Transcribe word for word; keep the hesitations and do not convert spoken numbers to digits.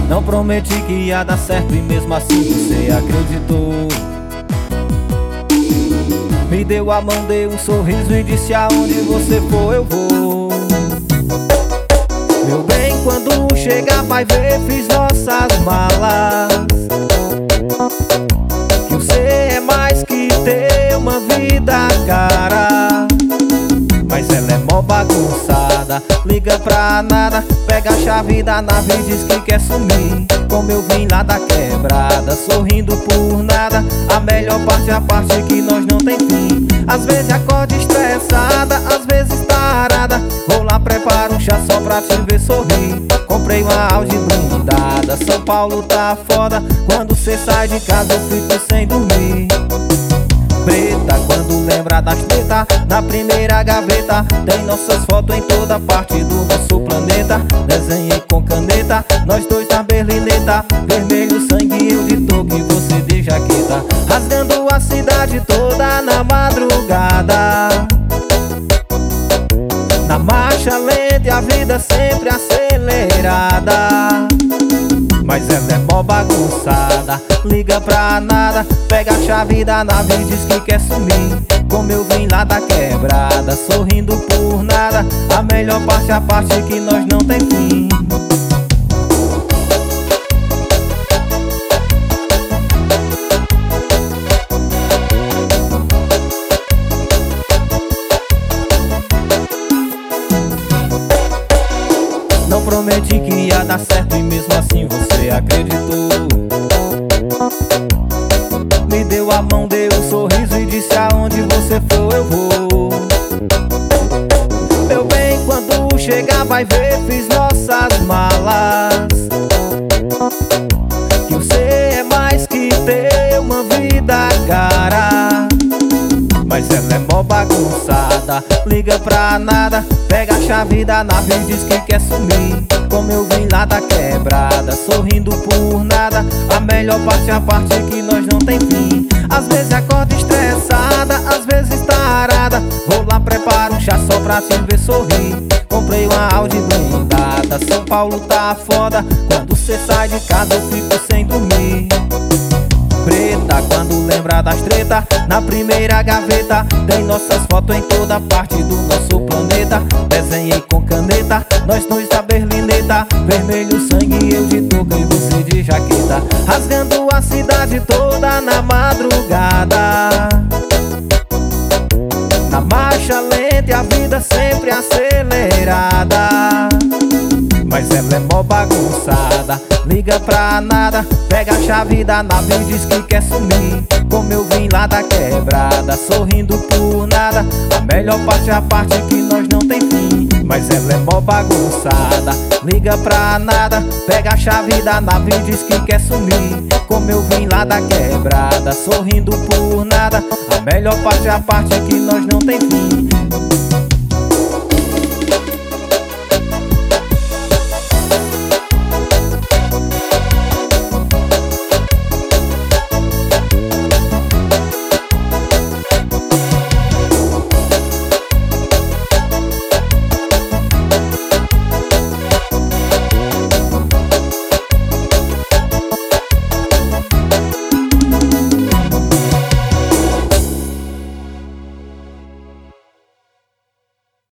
Não prometi que ia dar certo e mesmo assim você acreditou. Me deu a mão, deu um sorriso e disse: aonde você for eu vou. Meu bem, quando chegar vai ver, fiz nossas malas. Que você é mais que ter uma vida cara. Mas ela é mó bagunçada, liga pra nada, pega a chave da nave e diz que quer sumir. Como eu vim lá da quebrada, sorrindo por nada. A melhor parte é a parte que nós não tem fim. Às vezes acorda estressada, às vezes tarada. Vou lá, preparo um chá só pra te ver sorrir. Comprei uma Audi blindada, São Paulo tá foda. Quando cê sai de casa eu fico sem dormir. Preta, quando lembra das treta, na primeira gaveta tem nossas fotos em toda parte do nosso planeta. Desenhei com caneta, nós dois na berlineta. Vermelho, sangue, eu de touca e você de jaqueta. Rasgando a cidade toda na madrugada. Na marcha lenta e a vida sempre acelerada. Mas ela é mó bagunçada, liga pra nada, pega a chave da nave e diz que quer sumir. Como eu vim lá da quebrada, sorrindo por nada. A melhor parte é a parte que nós não tem fim. Não prometi que ia dar certo e mesmo assim você acreditou. Me deu a mão, deu um sorriso e disse: aonde você for eu vou. Meu bem, quando chegar vai ver, fiz nossas malas. Que você é mais que ter uma vida cara. Mas ela é mó bagunçada, liga pra nada, pega a chave da nave e diz que quer sumir. Como eu vim lá da quebrada, sorrindo por nada. A melhor parte é a parte que nós não tem fim. Às vezes acorda estressada, às vezes tarada. Vou lá, preparo um chá só pra te ver sorrir. Comprei uma Audi blindada, São Paulo tá foda. Quando cê sai de casa eu fico sem dormir. Preta, quando lembra das treta, na primeira gaveta tem nossas fotos em toda parte do nosso planeta. Desenhei com caneta, nós dois da berlineta. Vermelho, sangue, eu de touca e você de jaqueta. Rasgando a cidade toda na madrugada. Na marcha lenta e a vida sempre acelerada. Mas ela é mó bagunçada, liga pra nada, pega a chave da nave e diz que quer sumir. Como eu vim lá da quebrada, sorrindo por nada. A melhor parte é a parte que nós não tem fim. Mas ela é mó bagunçada, liga pra nada, pega a chave da nave e diz que quer sumir. Como eu vim lá da quebrada, sorrindo por nada. A melhor parte é a parte que nós não tem fim.